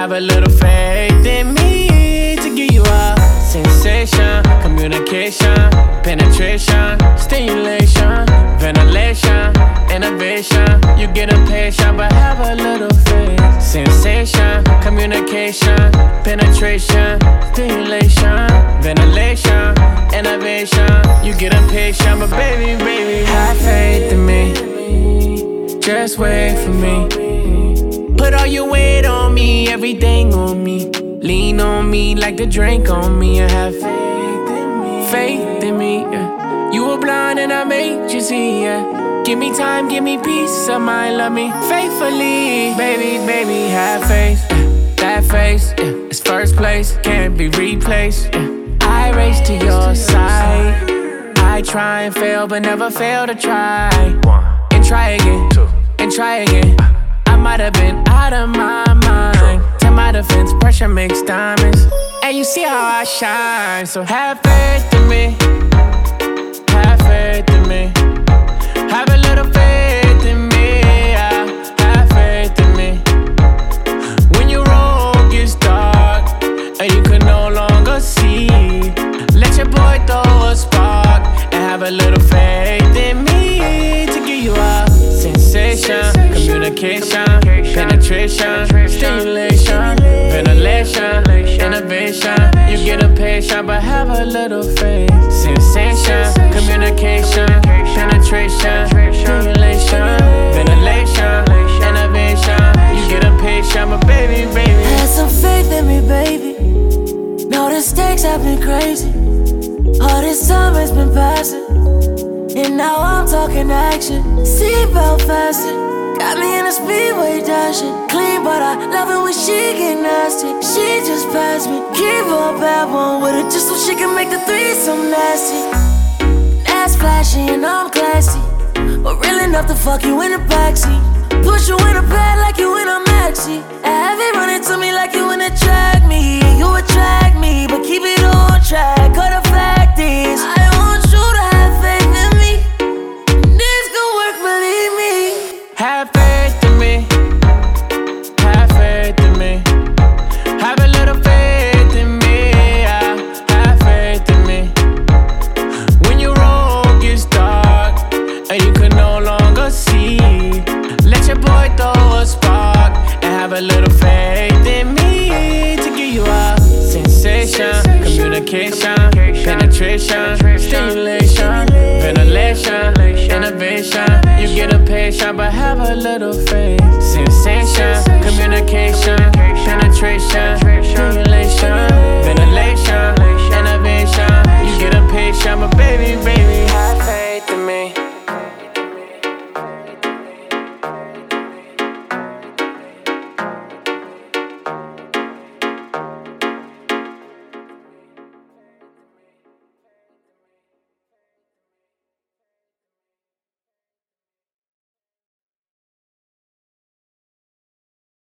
Have a little faith in me to give you a sensation, communication, penetration, stimulation, ventilation, innovation. You get impatient, but have a little faith. Sensation, communication, penetration, stimulation, ventilation, innovation. You get impatient, but baby, have faith in me. Just wait for me. Put all your weight on me, everything on me. Lean on me like the drink on me, and have faith in me, yeah. You were blind and I made you see, yeah. Give me time, give me peace of mind, love me faithfully. Baby, have faith, yeah. That face, yeah, it's first place, can't be replaced, yeah. I race to your side. I try and fail, but never fail to try. And try again, and try again. I might have been out of my mind. To my defense, pressure makes diamonds. And you see how I shine. So have faith in me. Have faith in me. Have a little faith in me. Yeah. Have faith in me. When your road gets dark and you can no longer see, let your boy throw a spark and have a little faith in me to give you a sensation, communication, penetration, stimulation, ventilation, innovation. You get impatient, but have a little faith. Sensation, communication, penetration, stimulation, ventilation, innovation. You get impatient, but baby. Have some faith in me, baby. Know the stakes have been crazy. All this time has been passing, and now I'm talking action. Seatbelt fasten. Got me in a speedway dashing. Clean, but I love it when she get nasty. She just passed me. Keep her a bad one with her just so she can make the threesome nasty. That's flashy and I'm classy, but real enough to fuck you in the backseat. Push you in a bed like you in a maxi. Have it running to me like you in a track me. You attract me, but keep it on track. Cause the fact is, I want you to have faith in me. This could work, believe me. Have faith in me. Have faith in me. Have a little faith in me. Yeah. Have faith in me. When your road gets dark and you can no longer see, let your boy throw a spark and have a little faith in me to give you a sensation, communication, penetration, stimulation, ventilation, innovation. You get impatient, but have a little faith. Sensation, communication, penetration,